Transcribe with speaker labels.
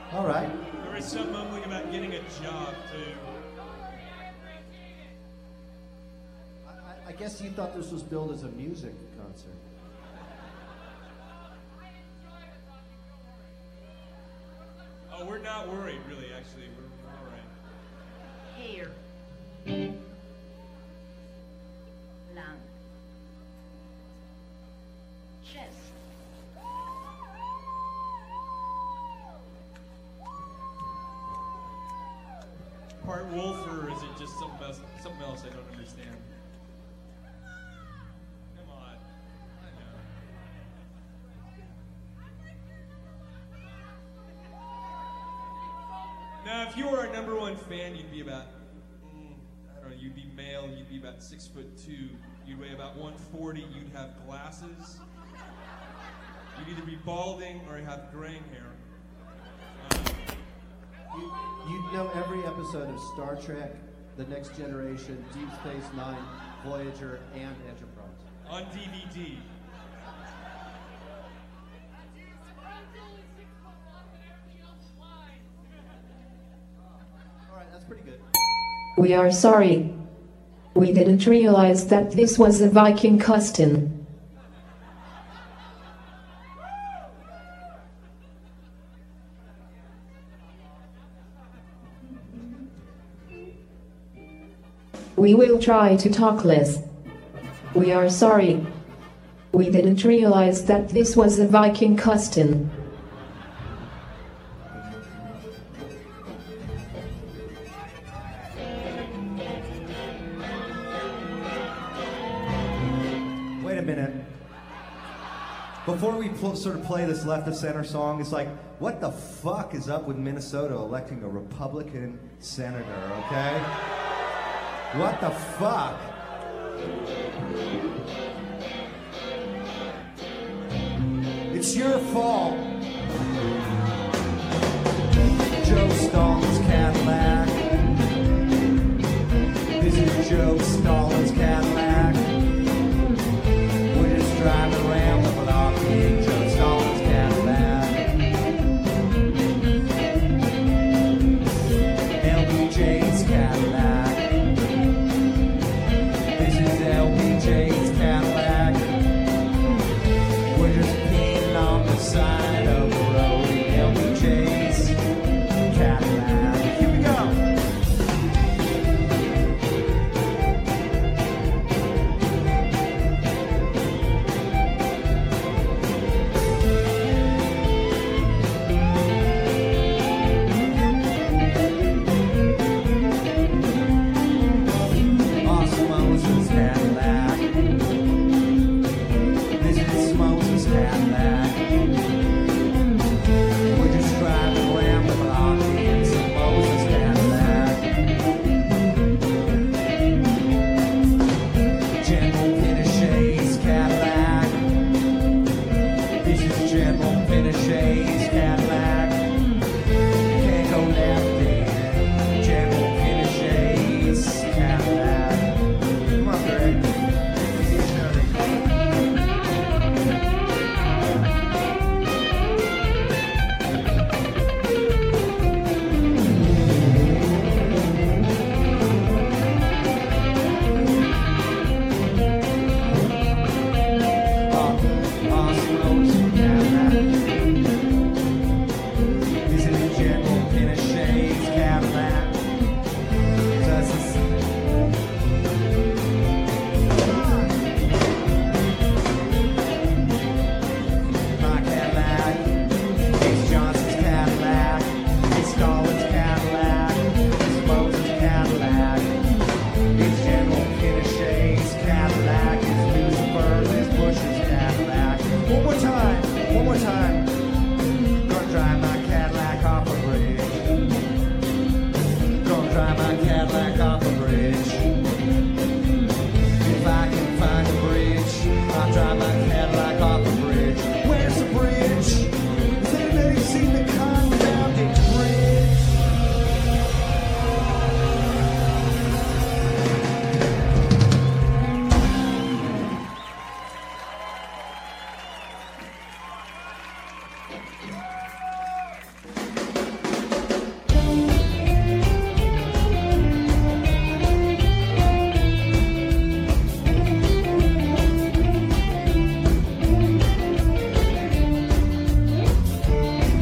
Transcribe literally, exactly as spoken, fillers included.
Speaker 1: All right.
Speaker 2: There was some mumbling about getting a job, too.
Speaker 1: I, I guess you thought this was billed as a music concert.
Speaker 2: Oh, we're not worried, really, actually. We're, we're all right.
Speaker 3: Hair. Lung. Chest.
Speaker 2: Part wolf, or is it just something else, something else I don't understand? Come on. I know. Now, if you were our number one fan, you'd be about, mm, I don't know, you'd be male, you'd be about six foot two, you'd weigh about one forty, you'd have glasses, you'd either be balding or have graying hair.
Speaker 1: You, you'd know every episode of Star Trek, The Next Generation, Deep Space Nine, Voyager, and Enterprise.
Speaker 2: On D V D.
Speaker 1: All right, that's pretty good.
Speaker 4: We are sorry. We didn't realize that this was a Viking costume. We will try to talk less. We are sorry. We didn't realize that this was a Viking costume.
Speaker 1: Wait a minute. Before we pl- sort of play this left of center song, it's like, what the fuck is up with Minnesota electing a Republican senator, okay? What the fuck? It's your fault. Joe Stalin's Cadillac. This is Joe Stalin's Cadillac.